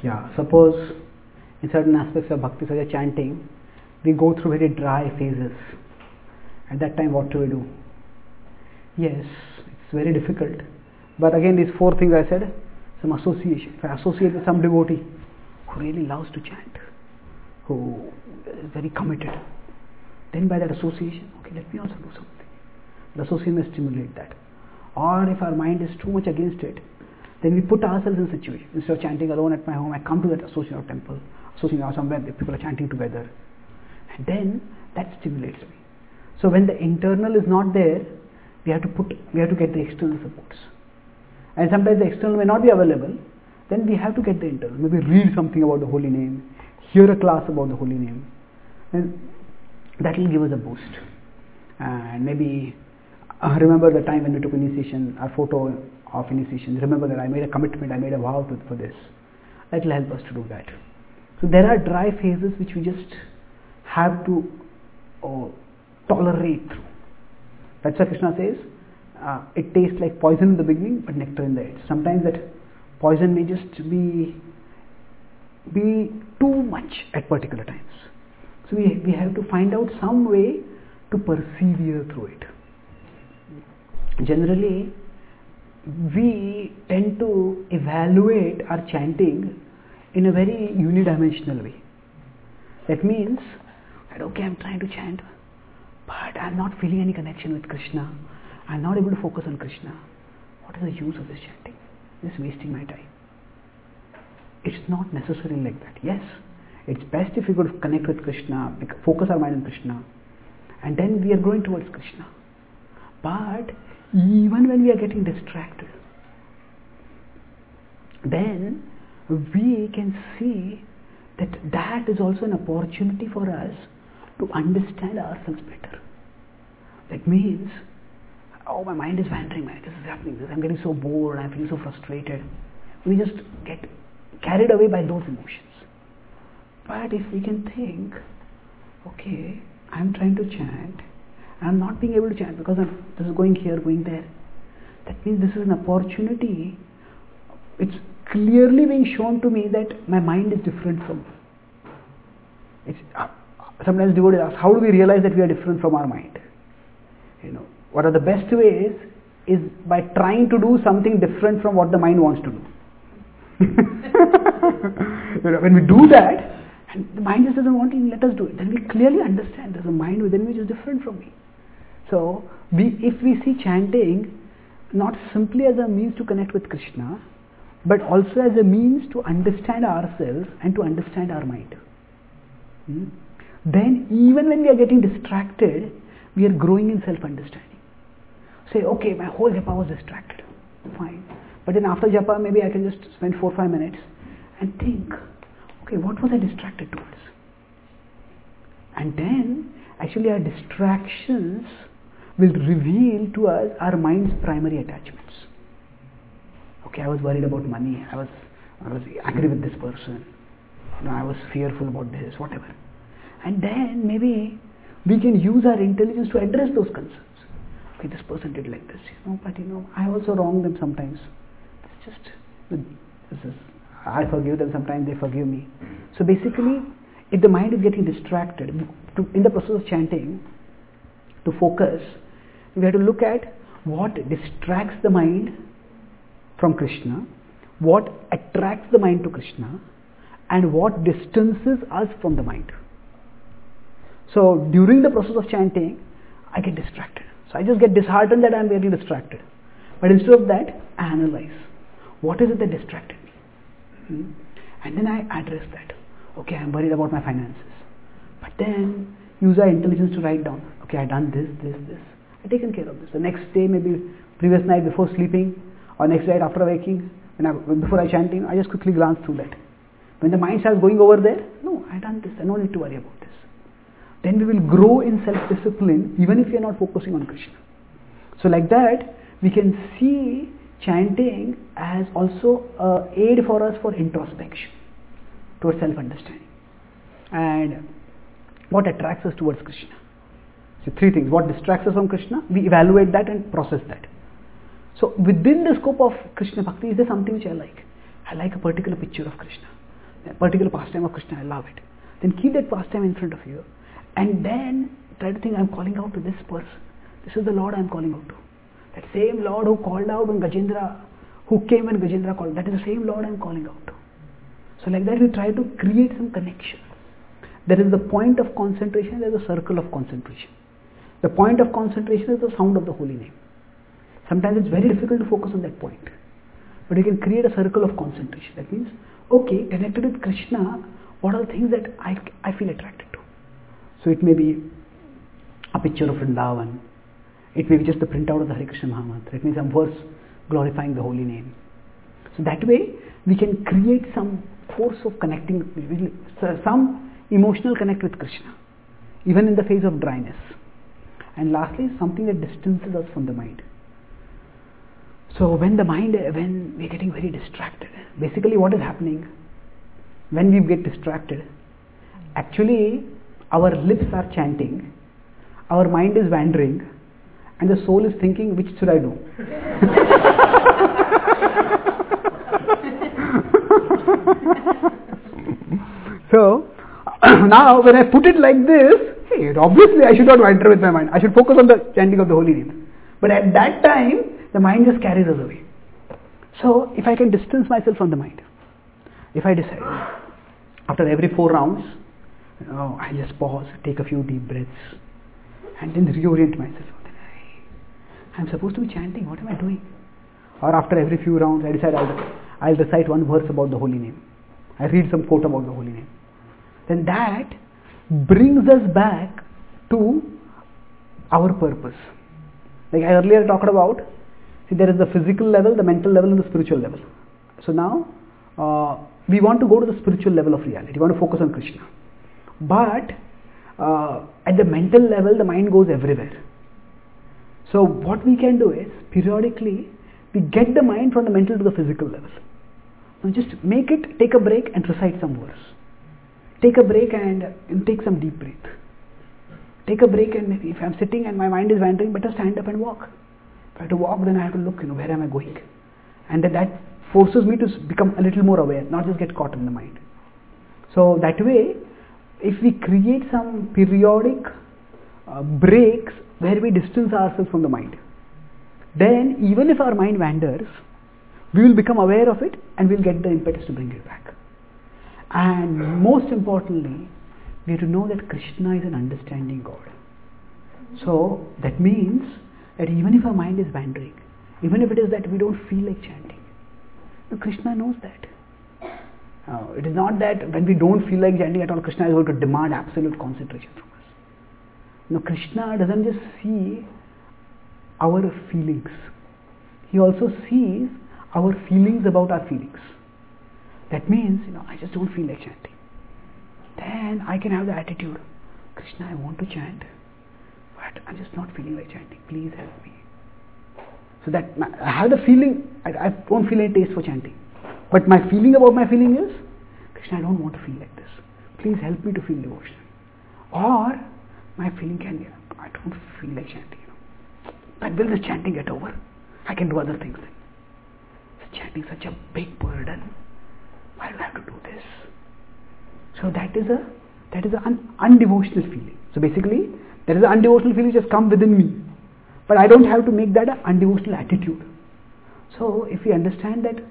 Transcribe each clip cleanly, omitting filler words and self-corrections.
Yeah, suppose in certain aspects of bhakti, such as chanting, we go through very dry phases. At that time, what do we do? Yes, it's very difficult. But again, these four things I said, some association. If I associate with some devotee who really loves to chant, who is very committed, then by that association, okay, let me also do something. The association may stimulate that. Or if our mind is too much against it, then we put ourselves in a situation. Instead of chanting alone at my home, I come to that association or temple, association or somewhere the people are chanting together. And then that stimulates me. So when the internal is not there, we have to get the external supports. And sometimes the external may not be available, then we have to get the internal. Maybe read something about the holy name, hear a class about the holy name. And that will give us a boost. And maybe remember the time when we took initiation, our photo of initiation. Remember that I made a commitment, I made a vow for this. That will help us to do that. So there are dry phases which we just have to tolerate through. That's why Krishna says, it tastes like poison in the beginning, but nectar in the end. Sometimes that poison may just be too much at particular times. So we have to find out some way to persevere through it. Generally, we tend to evaluate our chanting in a very unidimensional way. That means that okay, I'm trying to chant, but I'm not feeling any connection with Krishna. I'm not able to focus on Krishna. What is the use of this chanting? It's wasting my time. It's not necessarily like that. Yes, it's best if we could connect with Krishna, focus our mind on Krishna, and then we are going towards Krishna. But even when we are getting distracted, then we can see that is also an opportunity for us to understand ourselves better. That means, oh, my mind is wandering, this is happening, I'm getting so bored, I'm feeling so frustrated. We just get carried away by those emotions. But if we can think, okay, I'm trying to chant, I'm not being able to chant because this is going here, going there. That means this is an opportunity. It's clearly being shown to me that my mind is different from me. Sometimes devotees ask, how do we realize that we are different from our mind? What are the best ways is by trying to do something different from what the mind wants to do. When we do that, and the mind just doesn't want to let us do it, then we clearly understand there's a mind within which is different from me. So, if we see chanting not simply as a means to connect with Krishna, but also as a means to understand ourselves and to understand our mind, then even when we are getting distracted, we are growing in self-understanding. Say, okay, my whole japa was distracted, fine. But then after japa, maybe I can just spend 4 or 5 minutes and think, okay, what was I distracted towards? And then, actually our distractions will reveal to us our mind's primary attachments. Okay, I was worried about money, I was angry with this person, I was fearful about this, whatever. And then maybe we can use our intelligence to address those concerns. Okay, this person did like this, but I also wrong them sometimes. I forgive them, sometimes they forgive me. So basically, if the mind is getting distracted, in the process of chanting, to focus, we have to look at what distracts the mind from Krishna, what attracts the mind to Krishna, and what distances us from the mind. So during the process of chanting, I get distracted. So I just get disheartened that I am getting distracted. But instead of that, I analyze. What is it that distracted me? And then I address that. Okay, I am worried about my finances. But then use our intelligence to write down. Okay, I done this. I taken care of this. The next day, maybe previous night before sleeping, or next night after waking, before I chanting, I just quickly glance through that. When the mind starts going over there, no, I done this. I don't need to worry about this. Then we will grow in self-discipline even if we are not focusing on Krishna. So like that, we can see chanting as also an aid for us for introspection, towards self-understanding. And what attracts us towards Krishna? So 3 things. What distracts us from Krishna? We evaluate that and process that. So within the scope of Krishna Bhakti, is there something which I like? I like a particular picture of Krishna. a particular pastime of Krishna, I love it. Then keep that pastime in front of you, and then try to think, I'm calling out to this person. This is the Lord I'm calling out to. That same Lord who called out when Gajendra, who came when Gajendra called, that is the same Lord I'm calling out to. So like that we try to create some connection. There is the point of concentration, there is a circle of concentration. The point of concentration is the sound of the holy name. Sometimes it's very difficult to focus on that point. But you can create a circle of concentration. That means, okay, connected with Krishna, what are the things that I feel attracted to? So it may be a picture of Vrindavan. It may be just the printout of the Hare Krishna Mahamantra. It may be some verse glorifying the holy name. So that way, we can create some force of connecting, some emotional connect with Krishna, even in the face of dryness. And lastly, something that distances us from the mind. So when we're getting very distracted, basically what is happening, when we get distracted, actually our lips are chanting, our mind is wandering, and the soul is thinking, which should I do? So, now when I put it like this, hey, obviously I should not wander with my mind. I should focus on the chanting of the holy name. But at that time, the mind just carries us away. So, if I can distance myself from the mind, if I decide, after every 4 rounds, I just pause, take a few deep breaths, and then reorient myself. I'm supposed to be chanting, what am I doing? Or after every few rounds, I decide I'll recite one verse about the holy name. I read some quote about the holy name. Then that brings us back to our purpose. Like I earlier talked about, see, there is the physical level, the mental level, and the spiritual level. So now, we want to go to the spiritual level of reality. We want to focus on Krishna. But at the mental level, the mind goes everywhere. So what we can do is, periodically, we get the mind from the mental to the physical level. Now just take a break and recite some verse. Take a break and take some deep breath. Take a break, and maybe if I'm sitting and my mind is wandering, better stand up and walk. If I have to walk, then I have to look, where am I going? And then that forces me to become a little more aware, not just get caught in the mind. So that way, if we create some periodic breaks where we distance ourselves from the mind, then even if our mind wanders, we will become aware of it and we'll get the impetus to bring it back. And most importantly, we have to know that Krishna is an understanding God. So that means that even if our mind is wandering, even if it is that we don't feel like chanting, Krishna knows that. It is not that when we don't feel like chanting at all, Krishna is going to demand absolute concentration from us. No, Krishna doesn't just see our feelings. He also sees our feelings about our feelings. That means, I just don't feel like chanting. Then I can have the attitude, Krishna, I want to chant, but I'm just not feeling like chanting. Please help me. So that I have the feeling, I don't feel any taste for chanting. But my feeling about my feeling is, Krishna, I don't want to feel like this. Please help me to feel devotion. Or my feeling can be, I don't feel like chanting. But will this chanting get over? I can do other things then. Is chanting such a big burden? Why do I have to do this? So that is an undevotional feeling. So basically, there is an undevotional feeling just come within me. But I don't have to make that an undevotional attitude. So if we understand that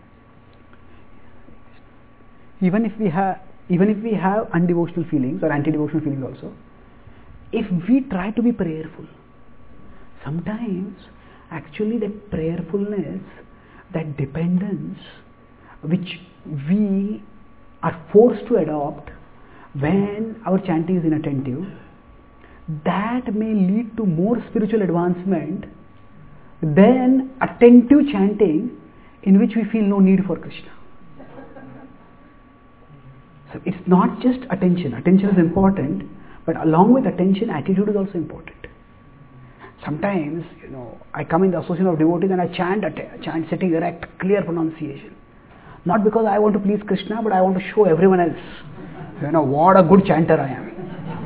even if we have undevotional feelings or anti-devotional feelings also, if we try to be prayerful, sometimes actually that prayerfulness, that dependence which we are forced to adopt when our chanting is inattentive, that may lead to more spiritual advancement than attentive chanting in which we feel no need for Krishna. So it's not just attention. Attention is important, but along with attention, attitude is also important. Sometimes, I come in the association of devotees and I chant sitting erect, clear pronunciation. Not because I want to please Krishna, but I want to show everyone else, what a good chanter I am.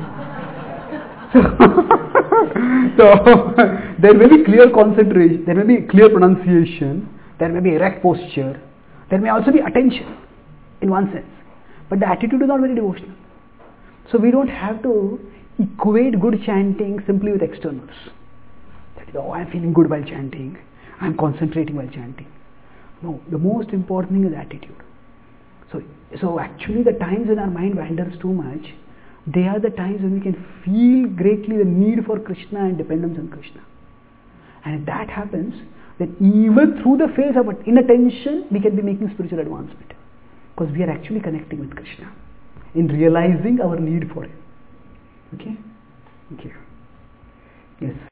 So there may be clear concentration, there may be clear pronunciation, there may be erect posture, there may also be attention in one sense. but the attitude is not very devotional. So we don't have to equate good chanting simply with externals. That is, oh, I'm feeling good while chanting, I'm concentrating while chanting. No, the most important thing is attitude. So actually the times when our mind wanders too much, they are the times when we can feel greatly the need for Krishna and dependence on Krishna. And if that happens, then even through the phase of inattention, we can be making spiritual advancement. Because we are actually connecting with Krishna in realizing our need for Him. Okay? Thank you. Yes.